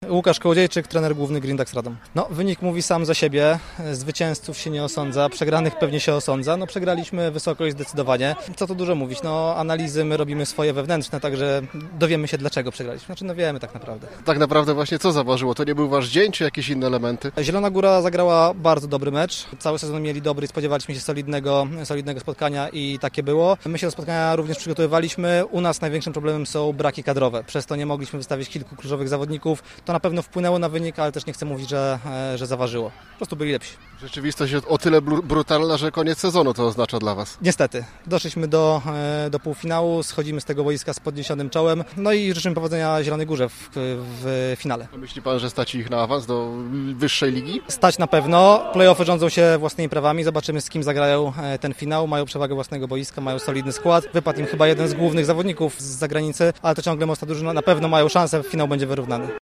Łukasz Kołodziejczyk, trener główny Grindax Radom. Wynik mówi sam za siebie, zwycięzców się nie osądza, przegranych pewnie się osądza. Przegraliśmy wysoko i zdecydowanie. Co tu dużo mówić, analizy my robimy swoje wewnętrzne, także dowiemy się dlaczego przegraliśmy. Wiemy tak naprawdę. Tak naprawdę właśnie co zaważyło? To nie był wasz dzień, czy jakieś inne elementy? Zielona Góra zagrała bardzo dobry mecz. Cały sezon mieli dobry, spodziewaliśmy się solidnego spotkania i takie było. My się do spotkania również przygotowywaliśmy. U nas największym problemem są braki kadrowe. Przez to nie mogliśmy wystawić kilku kluczowych zawodników. To na pewno wpłynęło na wynik, ale też nie chcę mówić, że zaważyło. Po prostu byli lepsi. Rzeczywistość jest o tyle brutalna, że koniec sezonu to oznacza dla was. Niestety. Doszliśmy do półfinału, schodzimy z tego boiska z podniesionym czołem. I życzymy powodzenia Zielonej Górze w finale. A myśli pan, że stać ich na awans do wyższej ligi? Stać na pewno. Play-offy rządzą się własnymi prawami. Zobaczymy, z kim zagrają ten finał. Mają przewagę własnego boiska, mają solidny skład. Wypadł im chyba jeden z głównych zawodników z zagranicy, ale to ciągle mocna drużyna. Na pewno mają szansę, finał będzie wyrównany.